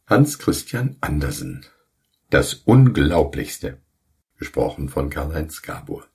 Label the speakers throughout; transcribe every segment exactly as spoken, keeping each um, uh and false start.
Speaker 1: Hans Christian Andersen. Das Unglaublichste. Gesprochen von Karl-Heinz Gabor.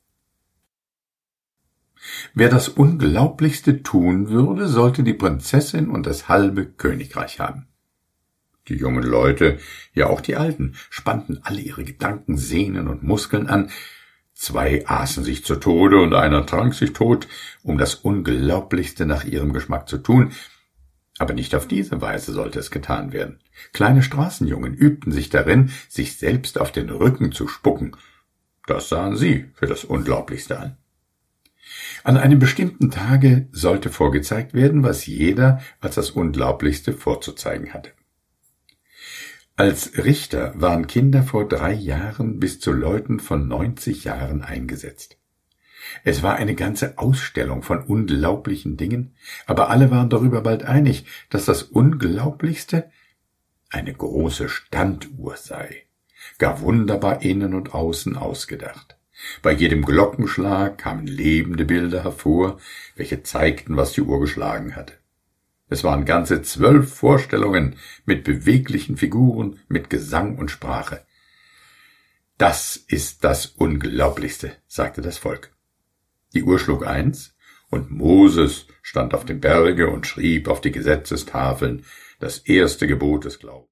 Speaker 1: Wer das Unglaublichste tun würde, sollte die Prinzessin und das halbe Königreich haben. Die jungen Leute, ja auch die Alten, spannten alle ihre Gedanken, Sehnen und Muskeln an. Zwei aßen sich zu Tode und einer trank sich tot, um das Unglaublichste nach ihrem Geschmack zu tun. Aber nicht auf diese Weise sollte es getan werden. Kleine Straßenjungen übten sich darin, sich selbst auf den Rücken zu spucken. Das sahen sie für das Unglaublichste an. An einem bestimmten Tage sollte vorgezeigt werden, was jeder als das Unglaublichste vorzuzeigen hatte. Als Richter waren Kinder vor drei Jahren bis zu Leuten von neunzig Jahren eingesetzt. Es war eine ganze Ausstellung von unglaublichen Dingen, aber alle waren darüber bald einig, dass das Unglaublichste eine große Standuhr sei, gar wunderbar innen und außen ausgedacht. Bei jedem Glockenschlag kamen lebende Bilder hervor, welche zeigten, was die Uhr geschlagen hatte. Es waren ganze zwölf Vorstellungen mit beweglichen Figuren, mit Gesang und Sprache. Das ist das Unglaublichste, sagte das Volk. Die Uhr schlug eins, und Moses stand auf dem Berge und schrieb auf die Gesetzestafeln das erste Gebot des Glaubens.